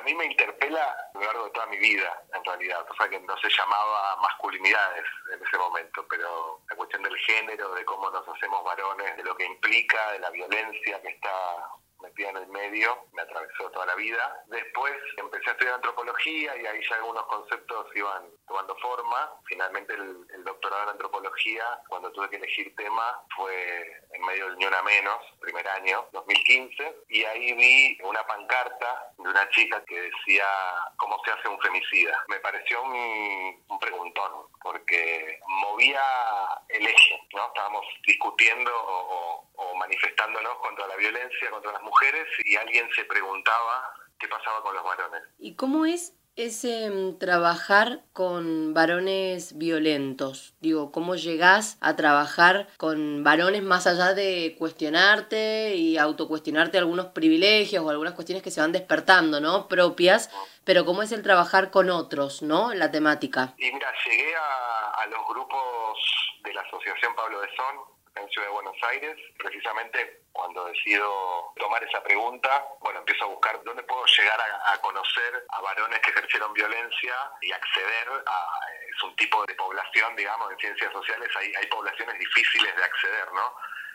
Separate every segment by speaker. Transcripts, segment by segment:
Speaker 1: mí me interpela a lo largo de toda mi vida, en realidad. O sea, que no se llamaba masculinidades en ese momento, pero la cuestión del género, de cómo nos hacemos varones, de lo que implica, de la violencia que está metida en el medio, me atravesó toda la vida. Después empecé a estudiar antropología y ahí ya algunos conceptos iban tomando forma. Finalmente el doctorado en antropología, cuando tuve que elegir tema, fue en medio del Ni Una Menos, primer año, 2015, y ahí vi una pancarta de una chica que decía ¿cómo se hace un femicida? Me pareció un preguntón, porque movía el eje, ¿no? Estábamos discutiendo o manifestándonos contra la violencia contra las mujeres y alguien se preguntaba qué pasaba con los varones.
Speaker 2: ¿Y cómo es ese trabajar con varones violentos? Digo, ¿cómo llegás a trabajar con varones más allá de cuestionarte y autocuestionarte algunos privilegios o algunas cuestiones que se van despertando, ¿no? Propias, pero cómo es el trabajar con otros, ¿no? La temática.
Speaker 1: Y mira, llegué a los grupos de la Asociación Pablo de Son, en Ciudad de Buenos Aires, precisamente cuando decido tomar esa pregunta, bueno, empiezo a buscar dónde puedo llegar a conocer a varones que ejercieron violencia y acceder a, es un tipo de población, digamos, en ciencias sociales hay poblaciones difíciles de acceder, ¿no?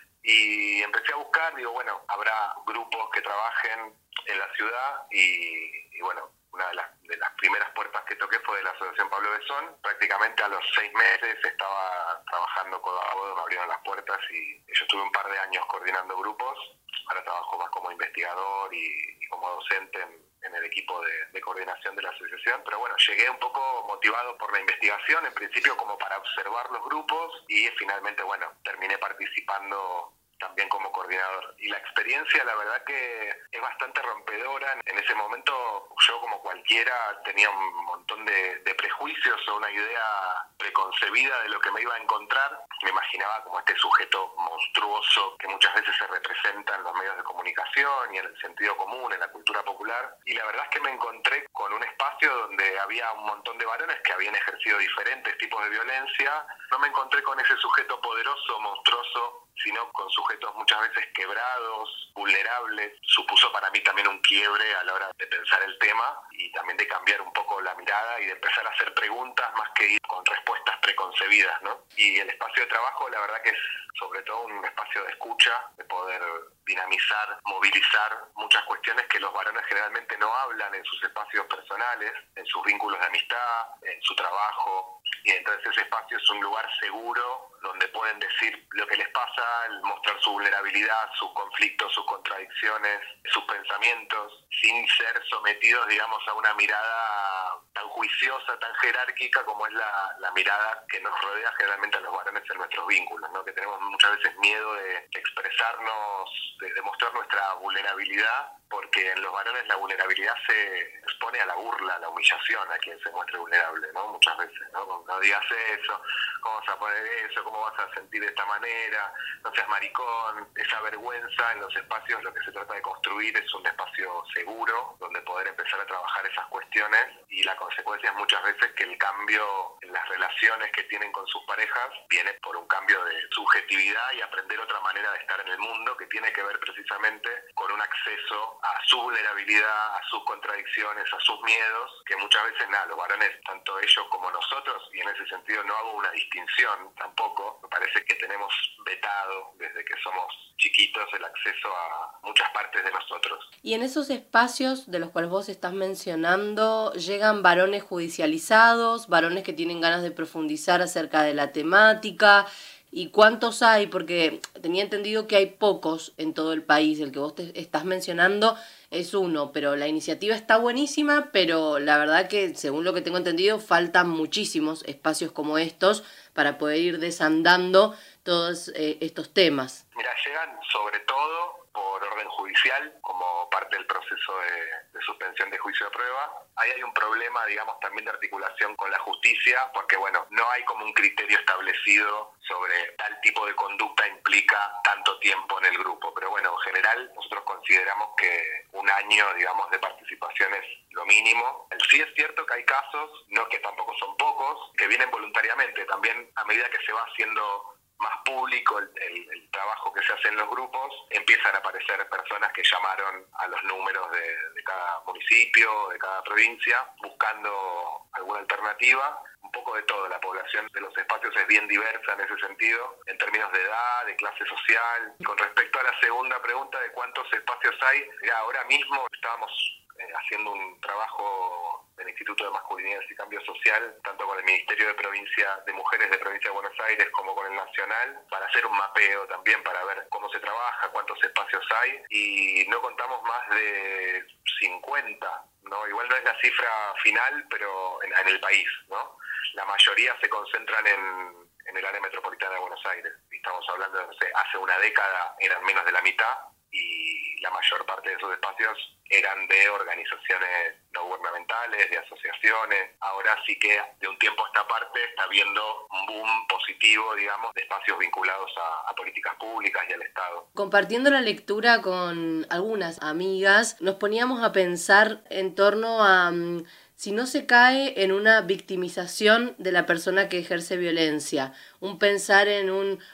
Speaker 1: Y empecé a buscar, digo, bueno, habrá grupos que trabajen en la ciudad y bueno, una de las primeras puertas que toqué fue de la Asociación Pablo Besón. Prácticamente a los 6 meses estaba trabajando codo a codo, me abrieron las puertas y yo estuve un par de años coordinando grupos. Ahora trabajo más como investigador y como docente en el equipo de coordinación de la asociación, pero bueno, llegué un poco motivado por la investigación, en principio como para observar los grupos y finalmente, bueno, terminé participando también como coordinador. Y la experiencia, la verdad que es bastante rompedora. En ese momento yo, como cualquiera, tenía un montón de prejuicios o una idea preconcebida de lo que me iba a encontrar. Me imaginaba como este sujeto monstruoso que muchas veces se representa en los medios de comunicación y en el sentido común, en la cultura popular. Y la verdad es que me encontré con un espacio donde había un montón de varones que habían ejercido diferentes tipos de violencia. No me encontré con ese sujeto poderoso, monstruoso, sino con sujetos muchas veces quebrados, vulnerables. Supuso para mí también un quiebre a la hora de pensar el tema y también de cambiar un poco la mirada y de empezar a hacer preguntas más que ir con respuestas preconcebidas, ¿no? Y el espacio de trabajo, la verdad que es sobre todo un espacio de escucha, de poder dinamizar, movilizar muchas cuestiones que los varones generalmente no hablan en sus espacios personales, en sus vínculos de amistad, en su trabajo. Y entonces ese espacio es un lugar seguro donde pueden decir lo que les pasa, mostrar su vulnerabilidad, sus conflictos, sus contradicciones, sus pensamientos, sin ser sometidos, digamos, a una mirada tan juiciosa, tan jerárquica como es la mirada que nos rodea generalmente a los varones en nuestros vínculos, ¿no? Que tenemos muchas veces miedo de expresarnos, de mostrar nuestra vulnerabilidad, porque en los varones la vulnerabilidad se expone a la burla, a la humillación a quien se muestre vulnerable, ¿no? Muchas veces, ¿no? No digas eso, ¿cómo vas a poner eso? ¿Cómo vas a sentir de esta manera? No seas maricón. Esa vergüenza en los espacios, lo que se trata de construir es un espacio seguro, donde poder empezar a trabajar esas cuestiones, y la consecuencia es muchas veces que el cambio en las relaciones que tienen con sus parejas viene por un cambio de subjetividad y aprender otra manera de estar en el mundo, que tiene que ver precisamente con un acceso a su vulnerabilidad, a sus contradicciones, a sus miedos, que muchas veces los varones, tanto ellos como nosotros, y en ese sentido no hago una distinción tampoco, me parece que tenemos vetado desde que somos chiquitos el acceso a muchas partes de nosotros.
Speaker 2: Y en esos espacios de los cuales vos estás mencionando, llegan varones judicializados, varones que tienen ganas de profundizar acerca de la temática. ¿Y cuántos hay? Porque tenía entendido que hay pocos en todo el país. El que vos te estás mencionando es uno, pero la iniciativa está buenísima, pero la verdad que, según lo que tengo entendido, faltan muchísimos espacios como estos para poder ir desandando todos estos temas.
Speaker 1: Mira, llegan sobre todo por orden judicial, como parte del proceso de suspensión de juicio de prueba. Ahí hay un problema, digamos, también de articulación con la justicia, porque, bueno, no hay como un criterio establecido sobre tal tipo de conducta implica tanto tiempo en el grupo. Pero, bueno, en general, nosotros consideramos que un año, digamos, de participación es lo mínimo. Sí es cierto que hay casos, no que tampoco son pocos, que vienen voluntariamente. También, a medida que se va haciendo más público el trabajo que se hace en los grupos, empiezan a aparecer personas que llamaron a los números de cada municipio, de cada provincia, buscando alguna alternativa. Un poco de todo, la población de los espacios es bien diversa en ese sentido, en términos de edad, de clase social. Con respecto a la segunda pregunta de cuántos espacios hay, ya ahora mismo estábamos haciendo un trabajo del Instituto de Masculinidades y Cambio Social, tanto con el Ministerio de Mujeres de Provincia de Buenos Aires como con el Nacional, para hacer un mapeo también, para ver cómo se trabaja, cuántos espacios hay, y no contamos más de 50, ¿no? Igual no es la cifra final, pero en el país, ¿no? La mayoría se concentran en el área metropolitana de Buenos Aires. Estamos hablando de, no sé, hace una década eran menos de la mitad, y la mayor parte de esos espacios eran de organizaciones no gubernamentales, de asociaciones. Ahora sí que de un tiempo a esta parte está habiendo un boom positivo, digamos, de espacios vinculados a políticas públicas y al Estado.
Speaker 2: Compartiendo la lectura con algunas amigas, nos poníamos a pensar en torno a si no se cae en una victimización de la persona que ejerce violencia, un pensar en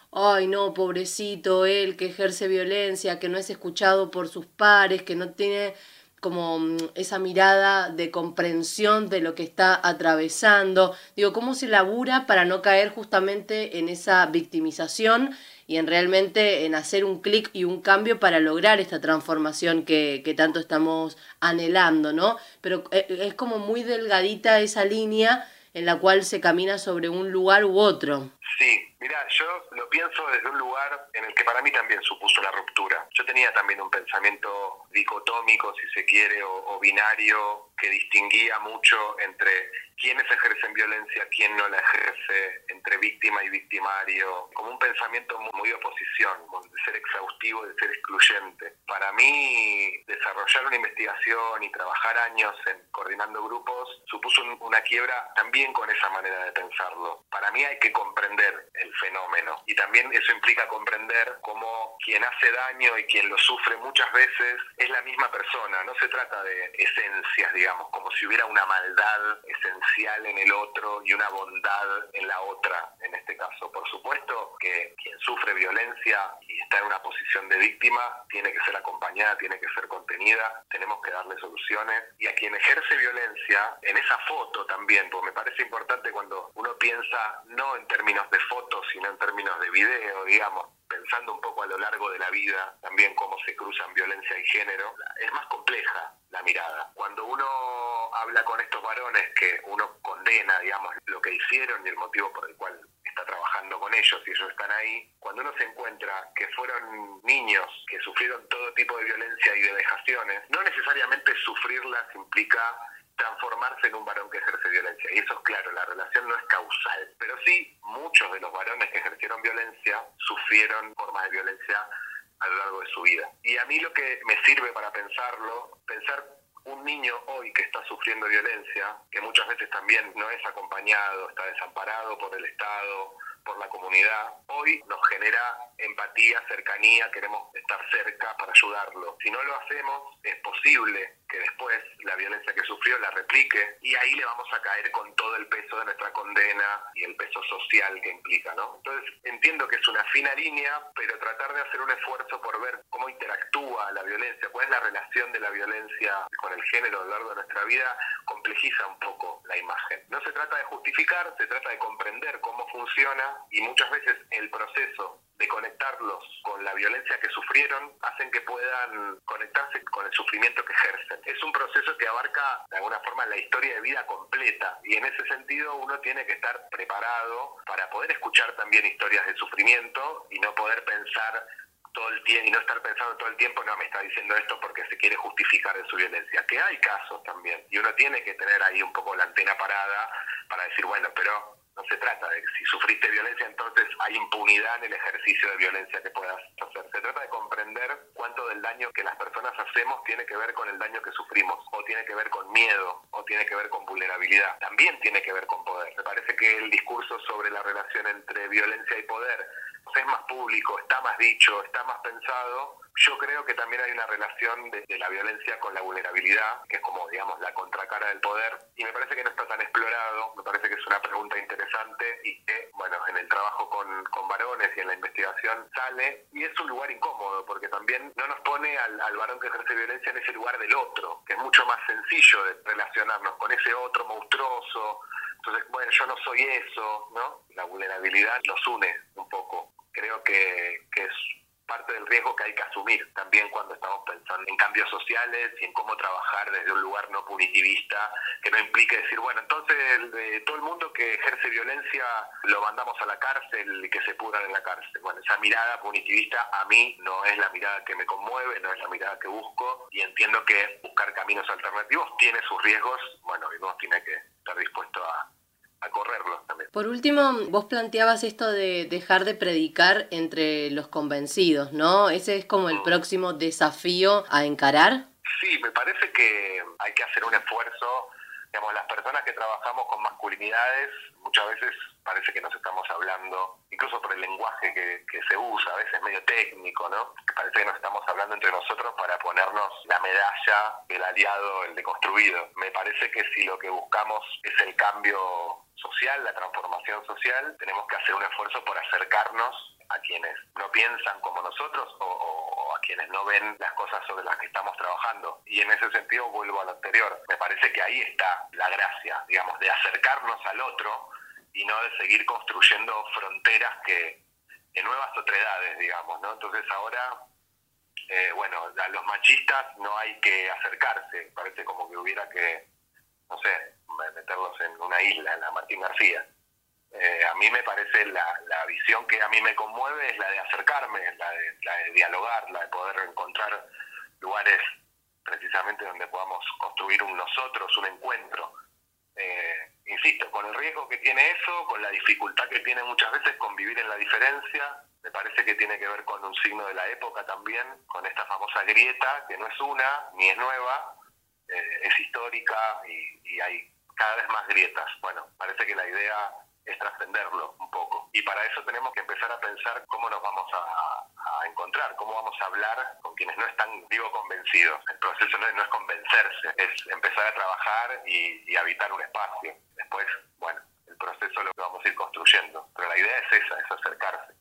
Speaker 2: ay no, pobrecito él que ejerce violencia, que no es escuchado por sus pares, que no tiene como esa mirada de comprensión de lo que está atravesando. Digo, ¿cómo se labura para no caer justamente en esa victimización y realmente en hacer un clic y un cambio para lograr esta transformación que tanto estamos anhelando, ¿no? Pero es como muy delgadita esa línea en la cual se camina sobre un lugar u otro.
Speaker 1: Sí, mira, yo lo pienso desde un lugar en el que para mí también supuso la ruptura. Yo tenía también un pensamiento dicotómico, si se quiere, o binario, que distinguía mucho entre quiénes ejercen violencia, quién no la ejerce, entre víctima y victimario, como un pensamiento muy de oposición, de ser exhaustivo, de ser excluyente. Para mí, desarrollar una investigación y trabajar años coordinando grupos supuso una quiebra también con esa manera de pensarlo. Para mí hay que comprender el fenómeno, y también eso implica comprender cómo quien hace daño y quien lo sufre muchas veces es la misma persona. No se trata de esencias, digamos, como si hubiera una maldad esencial en el otro y una bondad en la otra, en este caso. Por supuesto que quien sufre violencia y está en una posición de víctima tiene que ser acompañada, tiene que ser contenida, tenemos que darle soluciones. Y a quien ejerce violencia, en esa foto también, porque me parece importante cuando uno piensa no en términos de fotos, sino en términos de video, digamos, pensando un poco a lo largo de la vida, también cómo se cruzan violencia y género, es más compleja la mirada. Cuando uno habla con estos varones que uno condena, digamos, lo que hicieron y el motivo por el cual está trabajando con ellos y ellos están ahí, cuando uno se encuentra que fueron niños que sufrieron todo tipo de violencia y de vejaciones, no necesariamente sufrirlas implica transformarse en un varón que ejerce violencia. Y eso es claro, la relación no es causal. Pero sí, muchos de los varones que ejercieron violencia sufrieron formas de violencia a lo largo de su vida. Y a mí lo que me sirve para pensarlo, pensar un niño hoy que está sufriendo violencia, que muchas veces también no es acompañado, está desamparado por el Estado, por la comunidad, hoy nos genera empatía, cercanía, queremos estar cerca para ayudarlo. Si no lo hacemos, es posible que después la violencia que sufrió la replique, y ahí le vamos a caer con todo el peso de nuestra condena y el peso social que implica, ¿no? Entonces entiendo que es una fina línea, pero tratar de hacer un esfuerzo por ver cómo interactúa la violencia, cuál es la relación de la violencia con el género a lo largo de nuestra vida, complejiza un poco la imagen. No se trata de justificar, se trata de comprender cómo funciona, y muchas veces el proceso de conectarlos con la violencia que sufrieron hacen que puedan conectarse con el sufrimiento que ejercen. Es un proceso que abarca de alguna forma la historia de vida completa, y en ese sentido uno tiene que estar preparado para poder escuchar también historias de sufrimiento y no poder pensar todo el tiempo y no estar pensando todo el tiempo, no, me está diciendo esto porque se quiere justificar en su violencia, que hay casos también, y uno tiene que tener ahí un poco la antena parada para decir, bueno, pero no se trata de que si sufriste violencia entonces hay impunidad en el ejercicio de violencia que puedas hacer. Se trata de comprender cuánto del daño que las personas hacemos tiene que ver con el daño que sufrimos, o tiene que ver con miedo, o tiene que ver con vulnerabilidad. También tiene que ver con poder. Me parece que el discurso sobre la relación entre violencia y poder es más público, está más dicho, está más pensado. Yo creo que también hay una relación de la violencia con la vulnerabilidad, que es como, digamos, la contracara del poder, y me parece que no está tan explorado. Me parece que es una pregunta interesante y que, bueno, en el trabajo trabajo con varones y en la investigación sale, y es un lugar incómodo porque también no nos pone al varón que ejerce violencia en ese lugar del otro, que es mucho más sencillo de relacionarnos con ese otro monstruoso. Entonces, bueno, yo no soy eso, ¿no? La vulnerabilidad los une un poco. Creo que es parte del riesgo que hay que asumir también cuando estamos pensando en cambios sociales y en cómo trabajar desde un lugar no punitivista, que no implique decir, bueno, entonces de todo el mundo que ejerce violencia lo mandamos a la cárcel y que se pudran en la cárcel. Bueno, esa mirada punitivista a mí no es la mirada que me conmueve, no es la mirada que busco, y entiendo que buscar caminos alternativos tiene sus riesgos, bueno, y uno tiene que estar dispuesto a correrlos también.
Speaker 2: Por último, vos planteabas esto de dejar de predicar entre los convencidos, ¿no? ¿Ese es como el próximo desafío a encarar?
Speaker 1: Sí, me parece que hay que hacer un esfuerzo. Digamos, las personas que trabajamos con masculinidades, muchas veces parece que nos estamos hablando, incluso por el lenguaje que se usa, a veces medio técnico, ¿no? Parece que nos estamos hablando entre nosotros para ponernos la medalla del aliado, el deconstruido. Me parece que si lo que buscamos es el cambio social, la transformación social, tenemos que hacer un esfuerzo por acercarnos a quienes no piensan como nosotros o a quienes no ven las cosas sobre las que estamos trabajando. Y en ese sentido vuelvo a lo anterior. Me parece que ahí está la gracia, digamos, de acercarnos al otro y no de seguir construyendo fronteras que nuevas otredades, digamos, ¿no? Entonces ahora, bueno, a los machistas no hay que acercarse. Parece como que hubiera que, no sé, meterlos en una isla, en la Martín García. A mí me parece la visión que a mí me conmueve es la de acercarme, la de dialogar, la de poder encontrar lugares precisamente donde podamos construir un nosotros, un encuentro. Insisto, con el riesgo que tiene eso, con la dificultad que tiene muchas veces convivir en la diferencia, me parece que tiene que ver con un signo de la época también, con esta famosa grieta, que no es una, ni es nueva, es histórica y hay cada vez más grietas. Bueno, parece que la idea es trascenderlo un poco. Y para eso tenemos que empezar a pensar cómo nos vamos a encontrar, cómo vamos a hablar con quienes no están, digo, convencidos. El proceso no es convencerse, es empezar a trabajar y habitar un espacio. Después, bueno, el proceso lo vamos a ir construyendo. Pero la idea es esa, es acercarse.